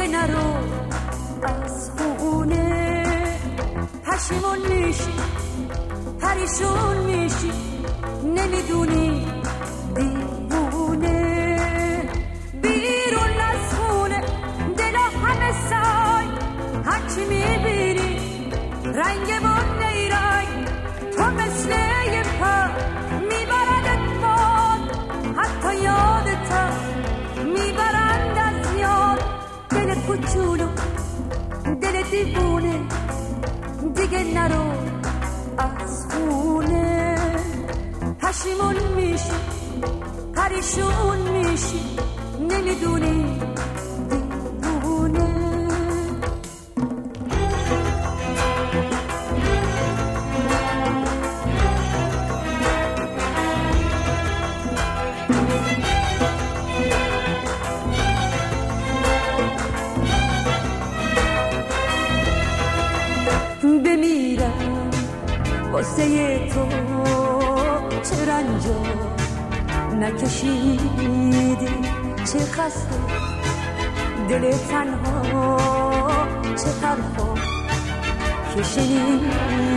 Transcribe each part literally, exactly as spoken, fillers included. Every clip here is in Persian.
دیگه نرو از خونه، پشیمون میشی پریشون میشی نمیدونی دیوونه. بیرون از خونه دلا همه سای، هرچی میبینی رنگ من نیرنگ، تو مثل یه پر میبردت باد، حتی یادت میبرند از یاد. دل کوچولو دل دیوونه دیگه نرو از خونه، پشیمون میشی پریشون میشی نمیدونی دیوونه. بمیرم واسه تو چه رنجا نکشیدی، چه خسته دل تنها، چه حرفا که شنیدی.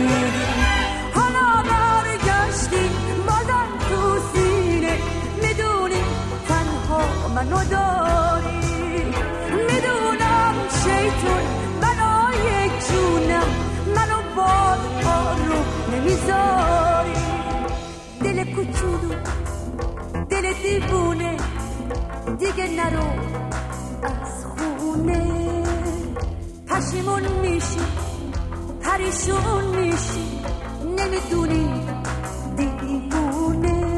حالا برگشتی بازم تو سینه، میدونی تنها منو داری، میدونم شیطون بنای جونم منو باز آروم نمیذاری. دل کوچولو دل دیوونه دیگه نرو از خونه، پشیمون میشی پریشون میشی نمیدونی دیوونه.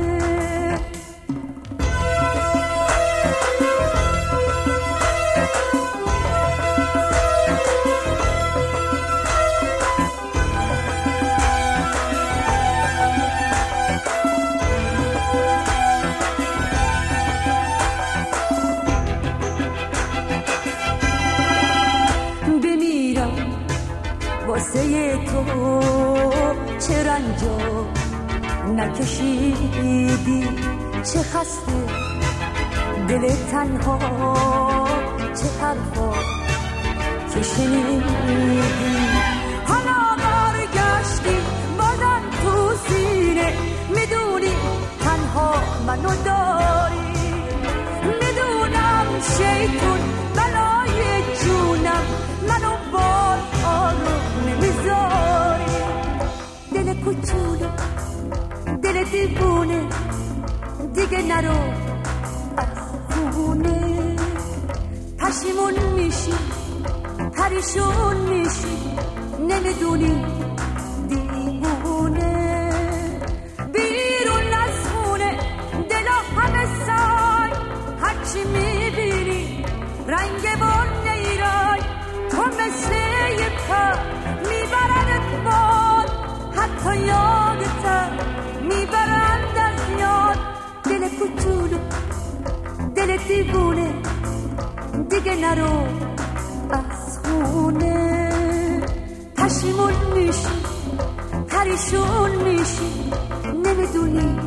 واسه تو چه رنجا نکشیدی، چه خسته دل تنها، چه حرفا که شنیدی. حالا برگشتی بازم تو سینه، میدونی تنها منو داری، میدونم شیطون بلای جونم منو باز آروم نمیذاری. دل کوچولو دل دیوونه دیگه نرو از خونه، پشیمون میشی پریشون میشی نمیدونی دیوونه. بیرون از خونه دلا همه سای، هرچی میبینی رنگ بر نیرای، تو مثل یه پر میبردت باد، حتی یادت میبرند از یاد. دل کوچولو دل دیوونه دیگه نرو از خونه، پشیمون میشی پریشون میشی نمیدونی